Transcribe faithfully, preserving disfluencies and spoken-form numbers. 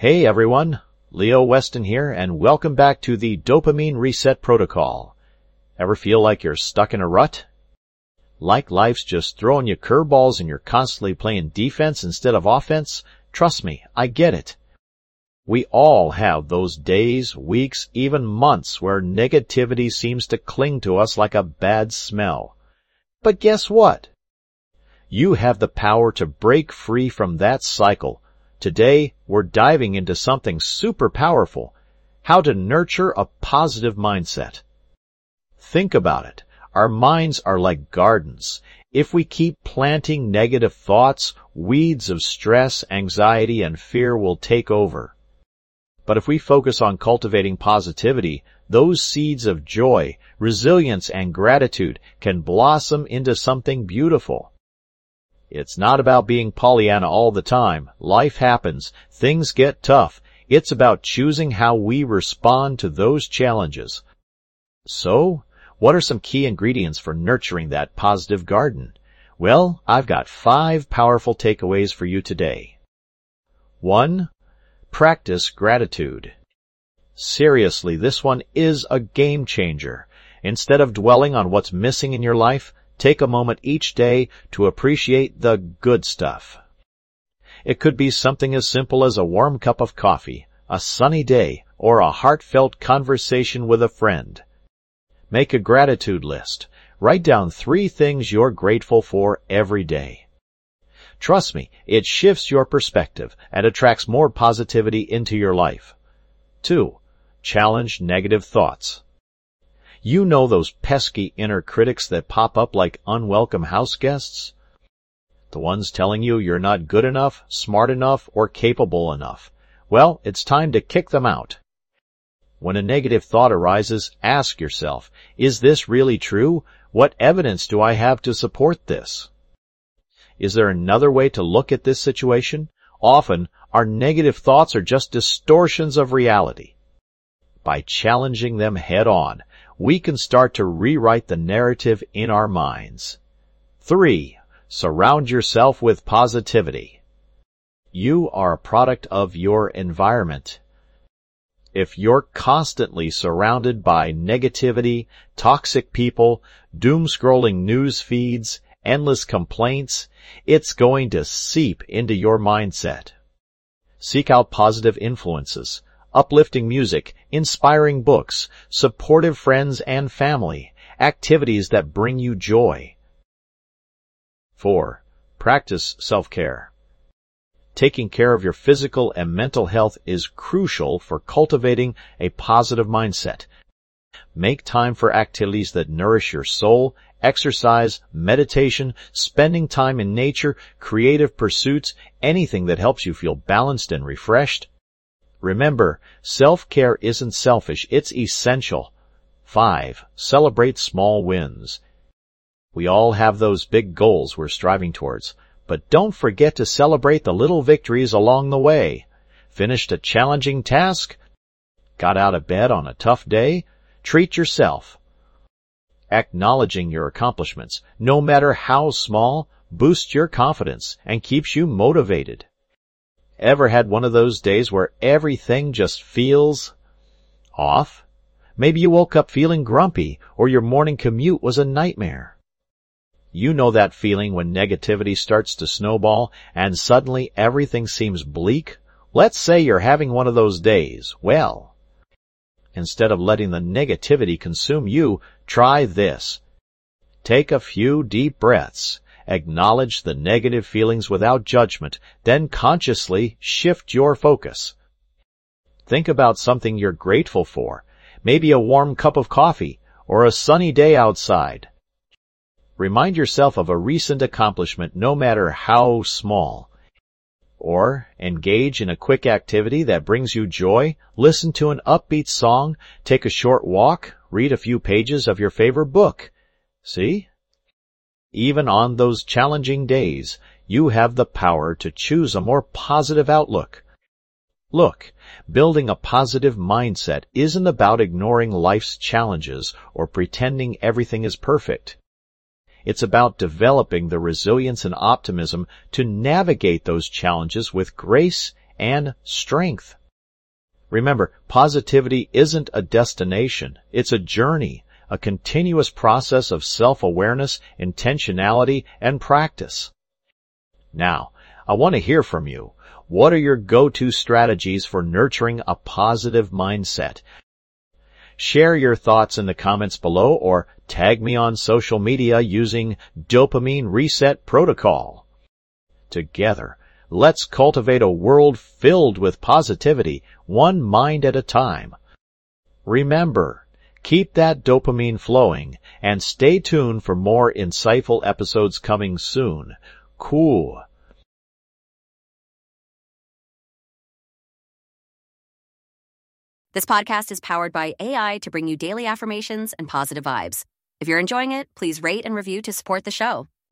Hey everyone, Leo Weston here, and welcome back to the Dopamine Reset Protocol. Ever feel like you're stuck in a rut? Like life's just throwing you curveballs and you're constantly playing defense instead of offense? Trust me, I get it. We all have those days, weeks, even months where negativity seems to cling to us like a bad smell. But guess what? You have the power to break free from that cycle. Today, we're diving into something super powerful, how to nurture a positive mindset. Think about it. Our minds are like gardens. If we keep planting negative thoughts, weeds of stress, anxiety, and fear will take over. But if we focus on cultivating positivity, those seeds of joy, resilience, and gratitude can blossom into something beautiful. It's not about being Pollyanna all the time. Life happens. Things get tough. It's about choosing how we respond to those challenges. So, what are some key ingredients for nurturing that positive garden? Well, I've got five powerful takeaways for you today. One, practice gratitude. Seriously, this one is a game changer. Instead of dwelling on what's missing in your life, take a moment each day to appreciate the good stuff. It could be something as simple as a warm cup of coffee, a sunny day, or a heartfelt conversation with a friend. Make a gratitude list. Write down three things you're grateful for every day. Trust me, it shifts your perspective and attracts more positivity into your life. Two, challenge negative thoughts. You know those pesky inner critics that pop up like unwelcome house guests? The ones telling you you're not good enough, smart enough, or capable enough. Well, it's time to kick them out. When a negative thought arises, ask yourself, is this really true? What evidence do I have to support this? Is there another way to look at this situation? Often, our negative thoughts are just distortions of reality. By challenging them head on, we can start to rewrite the narrative in our minds. Three, surround yourself with positivity. You are a product of your environment. If you're constantly surrounded by negativity, toxic people, doom-scrolling news feeds, endless complaints, it's going to seep into your mindset. Seek out positive influences, uplifting music, inspiring books, supportive friends and family, activities that bring you joy. Four, practice self-care. Taking care of your physical and mental health is crucial for cultivating a positive mindset. Make time for activities that nourish your soul, exercise, meditation, spending time in nature, creative pursuits, anything that helps you feel balanced and refreshed. Remember, self-care isn't selfish, it's essential. Five, celebrate small wins. We all have those big goals we're striving towards, but don't forget to celebrate the little victories along the way. Finished a challenging task? Got out of bed on a tough day? Treat yourself. Acknowledging your accomplishments, no matter how small, boosts your confidence and keeps you motivated. Ever had one of those days where everything just feels off? Maybe you woke up feeling grumpy, or your morning commute was a nightmare. You know that feeling when negativity starts to snowball and suddenly everything seems bleak? Let's say you're having one of those days. Well, instead of letting the negativity consume you, try this. Take a few deep breaths. Acknowledge the negative feelings without judgment, then consciously shift your focus. Think about something you're grateful for, maybe a warm cup of coffee or a sunny day outside. Remind yourself of a recent accomplishment, no matter how small. Or engage in a quick activity that brings you joy, listen to an upbeat song, take a short walk, read a few pages of your favorite book. See? Even on those challenging days, you have the power to choose a more positive outlook. Look, building a positive mindset isn't about ignoring life's challenges or pretending everything is perfect. It's about developing the resilience and optimism to navigate those challenges with grace and strength. Remember, positivity isn't a destination. It's a journey, a continuous process of self-awareness, intentionality, and practice. Now, I want to hear from you. What are your go-to strategies for nurturing a positive mindset? Share your thoughts in the comments below or tag me on social media using Dopamine Reset Protocol. Together, let's cultivate a world filled with positivity, one mind at a time. Remember, keep that dopamine flowing and stay tuned for more insightful episodes coming soon. Cool. This podcast is powered by A I to bring you daily affirmations and positive vibes. If you're enjoying it, please rate and review to support the show.